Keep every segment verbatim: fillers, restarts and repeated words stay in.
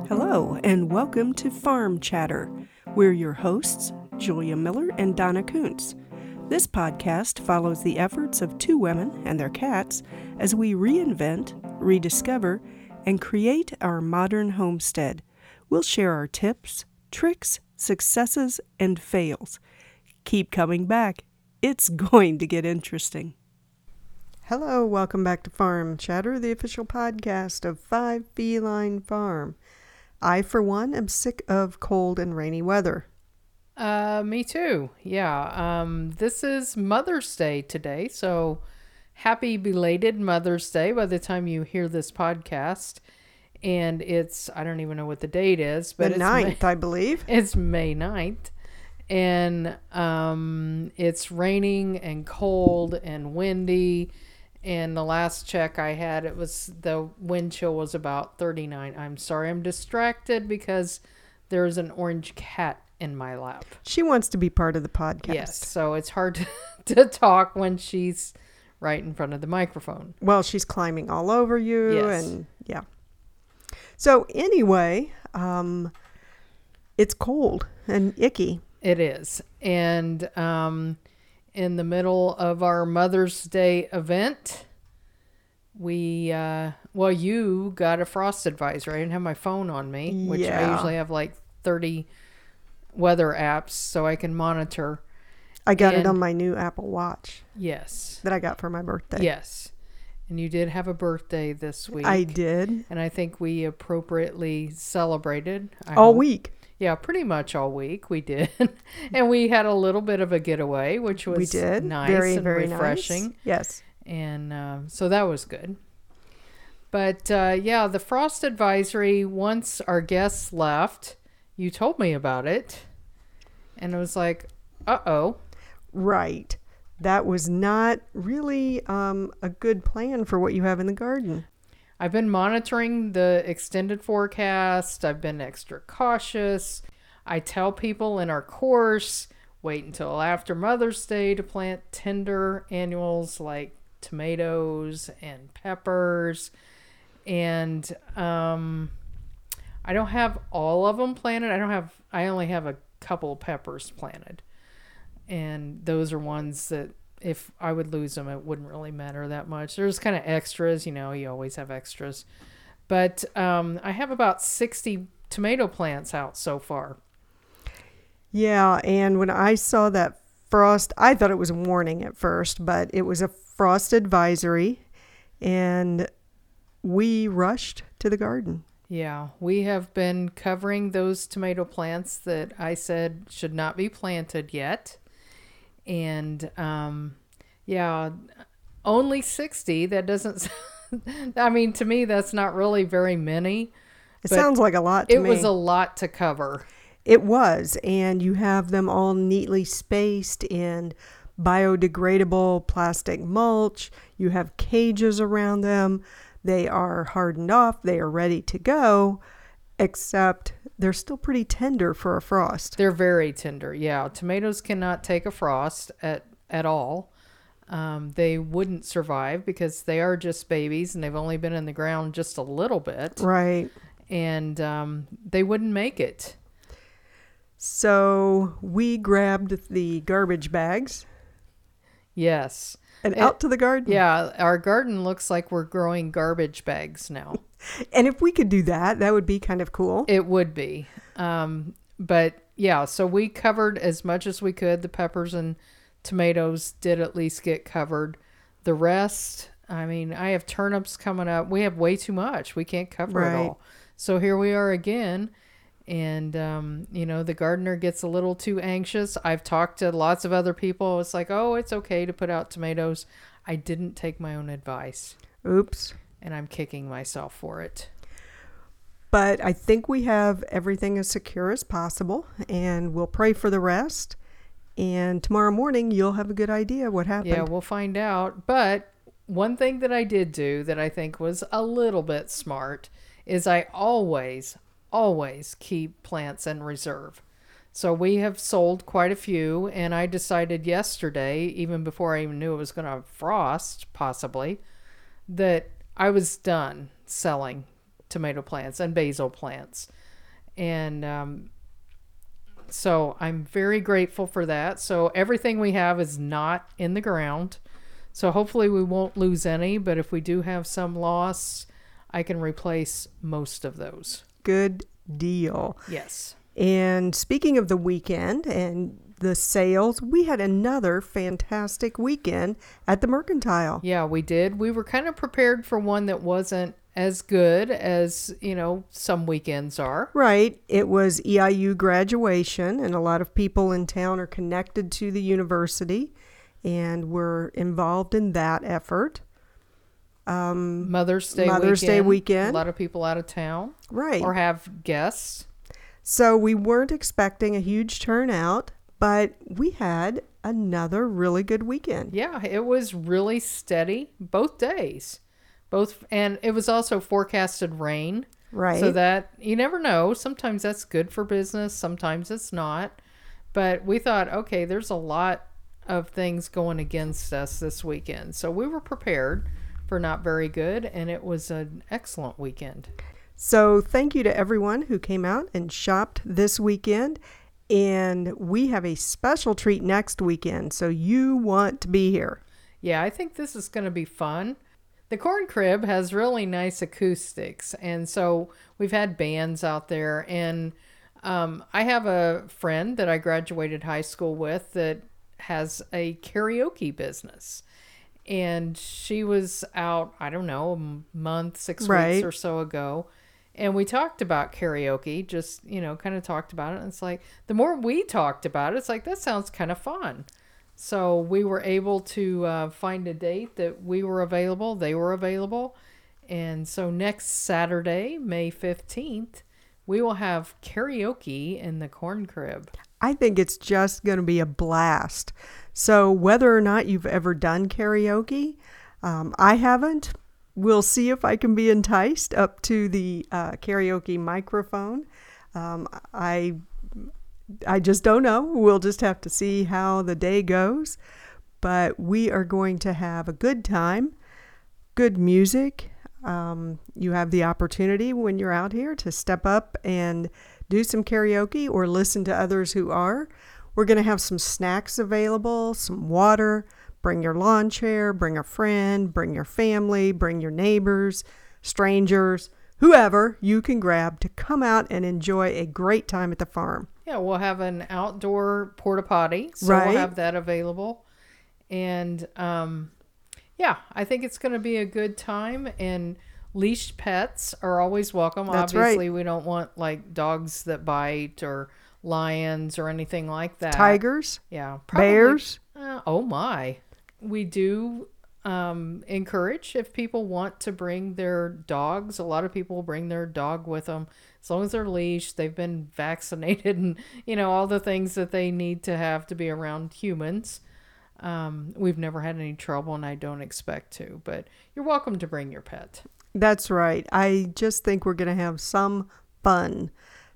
Hello, and welcome to Farm Chatter. We're your hosts, Julia Miller and Donna Kuntz. This podcast follows the efforts of two women and their cats as we reinvent, rediscover, and create our modern homestead. We'll share our tips, tricks, successes, and fails. Keep coming back. It's going to get interesting. Hello, welcome back to Farm Chatter, the official podcast of Five Feline Farm. I, for one, am sick of cold and rainy weather. Uh, me too. Yeah. Um, this is Mother's Day today, so happy belated Mother's Day by the time you hear this podcast. And it's, I don't even know what the date is, but the it's ninth, May, I believe. It's May ninth. And um, it's raining and cold and windy. And the last check I had, it was the wind chill was about thirty-nine. I'm sorry, I'm distracted because there's an orange cat in my lap. She wants to be part of the podcast. Yes, so it's hard to, to talk when she's right in front of the microphone. Well, she's climbing all over you. Yes. And yeah. So anyway, um, it's cold and icky. It is. And um, in the middle of our Mother's Day event, we, uh, well, you got a frost advisory. I didn't have my phone on me, which Yeah. I usually have like thirty weather apps so I can monitor. I got And- it on my new Apple Watch Yes. that I got for my birthday. Yes. And you did have a birthday this week. I did. And I think we appropriately celebrated. I All hope. week. Yeah, pretty much all week we did. And we had a little bit of a getaway, which was We did. nice very, and very refreshing. Nice. Yes. And um, so that was good. But uh, yeah, the frost advisory, once our guests left, you told me about it. And it was like, uh-oh. Right. That was not really um, a good plan for what you have in the garden. I've been monitoring the extended forecast. I've been extra cautious. I tell people in our course, wait until after Mother's Day to plant tender annuals like tomatoes and peppers. And um, I don't have all of them planted. I don't have, I only have a couple of peppers planted. And those are ones that if I would lose them, it wouldn't really matter that much. There's kind of extras, you know, you always have extras. But um, I have about sixty tomato plants out so far. Yeah, and when I saw that frost, I thought it was a warning at first, but it was a frost advisory, and we rushed to the garden. Yeah, we have been covering those tomato plants that I said should not be planted yet. And, um, yeah, only sixty. That doesn't, I mean, to me, that's not really very many. It sounds like a lot to It me. was a lot to cover. It was, and you have them all neatly spaced in biodegradable plastic mulch. You have cages around them. They are hardened off. They are ready to go, except they're still pretty tender for a frost. They're very tender. Yeah. Tomatoes cannot take a frost at, at all. Um, they wouldn't survive because they are just babies and they've only been in the ground just a little bit. Right. And um, they wouldn't make it. So we grabbed the garbage bags Yes. and It- out to the garden. Yeah. Our garden looks like we're growing garbage bags now. And if we could do that, that would be kind of cool. It would be. Um, but yeah, so we covered as much as we could. The peppers and tomatoes did at least get covered. The rest, I mean, I have turnips coming up. We have way too much. We can't cover Right. it all. So here we are again. And, um, you know, the gardener gets a little too anxious. I've talked to lots of other people. It's like, oh, it's okay to put out tomatoes. I didn't take my own advice. Oops. And I'm kicking myself for it. But I think we have everything as secure as possible, and we'll pray for the rest. And tomorrow morning, you'll have a good idea what happened. Yeah, we'll find out. But one thing that I did do that I think was a little bit smart is I always, always keep plants in reserve. So we have sold quite a few, and I decided yesterday, even before I even knew it was going to frost, possibly, that I was done selling tomato plants and basil plants. And um, so I'm very grateful for that. So everything we have is not in the ground. So hopefully we won't lose any, but if we do have some loss, I can replace most of those. Good deal. Yes. And speaking of the weekend and the sales, we had another fantastic weekend at the Mercantile. Yeah, we did. We were kind of prepared for one that wasn't as good as, you know, some weekends are. Right. It was E I U graduation, and a lot of people in town are connected to the university, and we're involved in that effort. Um, Mother's Day Mother's weekend. Day weekend. A lot of people out of town. Right. Or have guests. So we weren't expecting a huge turnout, but we had another really good weekend. Yeah, it was really steady both days. Both, and it was also forecasted rain. Right. So that you never know. Sometimes that's good for business, sometimes it's not. But we thought, okay, there's a lot of things going against us this weekend. So we were prepared for not very good, and it was an excellent weekend. So thank you to everyone who came out and shopped this weekend. And we have a special treat next weekend, so you want to be here. Yeah, I think this is going to be fun. The Corn Crib has really nice acoustics, and so we've had bands out there. And um, I have a friend that I graduated high school with that has a karaoke business. And she was out, I don't know, a month, six Right. weeks or so ago. And we talked about karaoke, just, you know, kind of talked about it. And it's like, the more we talked about it, it's like, that sounds kind of fun. So we were able to uh, find a date that we were available. They were available. And so next Saturday, May fifteenth, we will have karaoke in the Corn Crib. I think it's just going to be a blast. So whether or not you've ever done karaoke, um, I haven't. We'll see if I can be enticed up to the uh, karaoke microphone. Um, I I just don't know. We'll just have to see how the day goes. But we are going to have a good time, good music. Um, you have the opportunity when you're out here to step up and do some karaoke or listen to others who are. We're going to have some snacks available, some water. Bring your lawn chair, bring a friend, bring your family, bring your neighbors, strangers, whoever you can grab to come out and enjoy a great time at the farm. Yeah, we'll have an outdoor porta potty, so Right. we'll have that available. And um, yeah, I think it's going to be a good time. And leashed pets are always welcome. That's Obviously, right. we don't want like dogs that bite or lions or anything like that. Tigers, Yeah, bears. Uh, oh my. We do um, encourage if people want to bring their dogs. A lot of people bring their dog with them. As long as they're leashed, they've been vaccinated, and, you know, all the things that they need to have to be around humans. Um, we've never had any trouble, and I don't expect to. But you're welcome to bring your pet. That's right. I just think we're going to have some fun.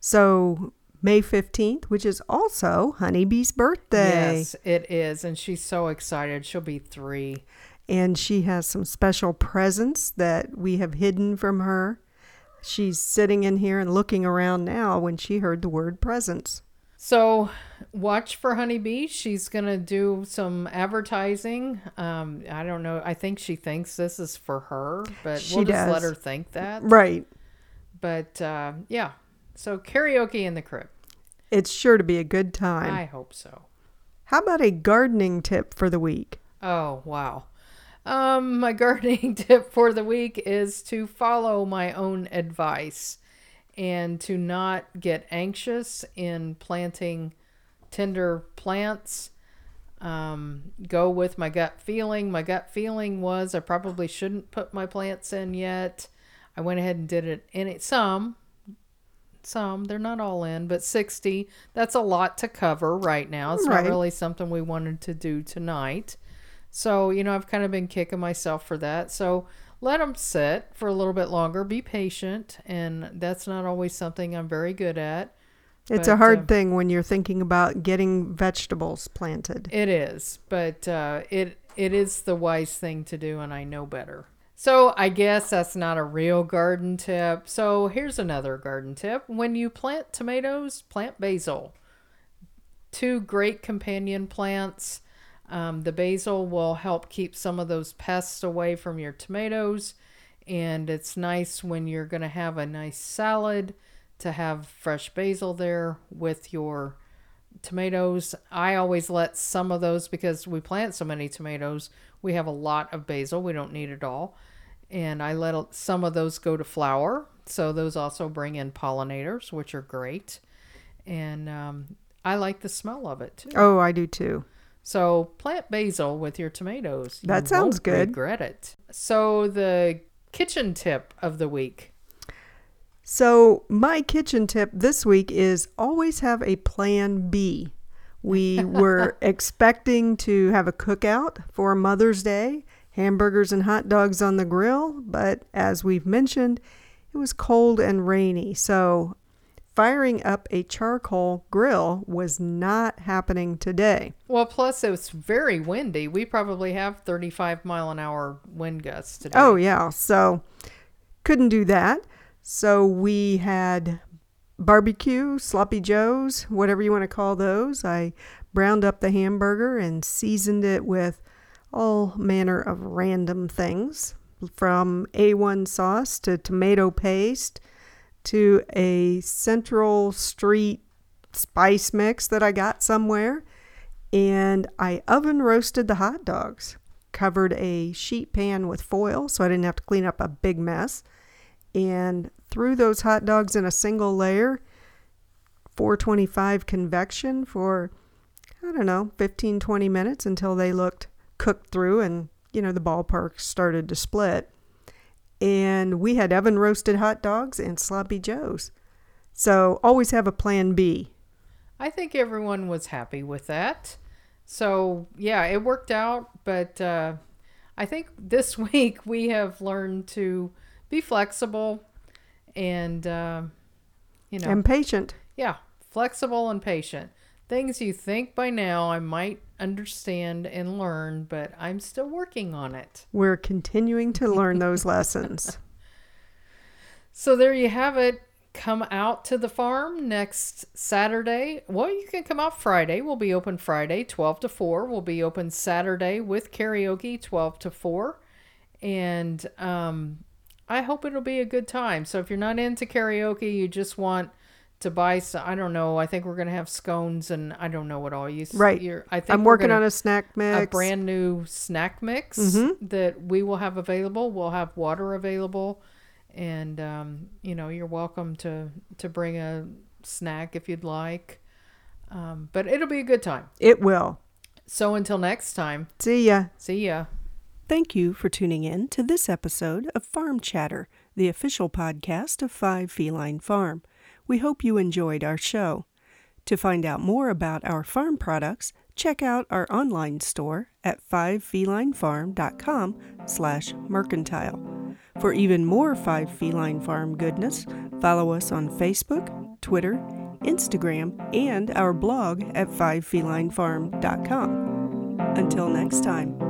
So May fifteenth, which is also Honeybee's birthday. Yes, it is. And she's so excited. She'll be three. And she has some special presents that we have hidden from her. She's sitting in here and looking around now when she heard the word presents. So watch for Honeybee. She's going to do some advertising. Um, I don't know. I think she thinks this is for her, but She we'll just does. let her think that. Right. But uh, yeah, so karaoke in the crib. It's sure to be a good time. I hope so. How about a gardening tip for the week? Oh, wow. Um, my gardening tip for the week is to follow my own advice and to not get anxious in planting tender plants. Um, go with my gut feeling. My gut feeling was I probably shouldn't put my plants in yet. I went ahead and did it in it. Some, some, they're not all in, but sixty, that's a lot to cover right now. It's Right. not really something we wanted to do tonight. So, you know, I've kind of been kicking myself for that. So let them sit for a little bit longer. Be patient. And that's not always something I'm very good at. It's But, a hard uh, thing when you're thinking about getting vegetables planted. It is. But uh, it it is the wise thing to do, and I know better. So I guess that's not a real garden tip. So here's another garden tip. When you plant tomatoes, plant basil. Two great companion plants. Um, the basil will help keep some of those pests away from your tomatoes. And it's nice when you're going to have a nice salad to have fresh basil there with your tomatoes. I always let some of those, because we plant so many tomatoes, we have a lot of basil. We don't need it all. And I let some of those go to flower. So those also bring in pollinators, which are great. And um, I like the smell of it too. Oh, I do too. So plant basil with your tomatoes. That You sounds won't good. Regret it. So the kitchen tip of the week. So my kitchen tip this week is always have a plan B. We were expecting to have a cookout for Mother's Day, hamburgers and hot dogs on the grill, but as we've mentioned, it was cold and rainy, so firing up a charcoal grill was not happening today. Well, plus it was very windy. We probably have thirty-five mile an hour wind gusts today. Oh yeah, so couldn't do that. So we had barbecue, sloppy joes, whatever you want to call those. I browned up the hamburger and seasoned it with all manner of random things, from A one sauce to tomato paste to a Central Street spice mix that I got somewhere. And I oven roasted the hot dogs, covered a sheet pan with foil so I didn't have to clean up a big mess, and threw those hot dogs in a single layer, four twenty-five convection for, I don't know, fifteen, twenty minutes until they looked cooked through and, you know, the ballpark started to split. And we had oven roasted hot dogs and sloppy joes. So always have a plan B. I think everyone was happy with that. So yeah, it worked out. But uh, I think this week we have learned to be flexible and, uh, you know. And patient. Yeah, flexible and patient. Things you think by now I might understand and learn, but I'm still working on it. We're continuing to learn those lessons. So there you have it. Come out to the farm next Saturday. Well, you can come out Friday. We'll be open Friday, twelve to four. We'll be open Saturday with karaoke, twelve to four. And um, I hope it'll be a good time. So if you're not into karaoke, you just want to buy some, I don't know, I think we're going to have scones and I don't know what all you Right. You're, I think I'm we're working gonna, on a snack mix. a brand new snack mix Mm-hmm. that we will have available. We'll have water available. And, um, you know, you're welcome to, to bring a snack if you'd like. Um, but it'll be a good time. It will. So until next time, See ya. see ya. Thank you for tuning in to this episode of Farm Chatter, the official podcast of Five Feline Farm. We hope you enjoyed our show. To find out more about our farm products, check out our online store at five feline farm dot com slash mercantile. For even more Five Feline Farm goodness, follow us on Facebook, Twitter, Instagram, and our blog at five feline farm dot com. Until next time.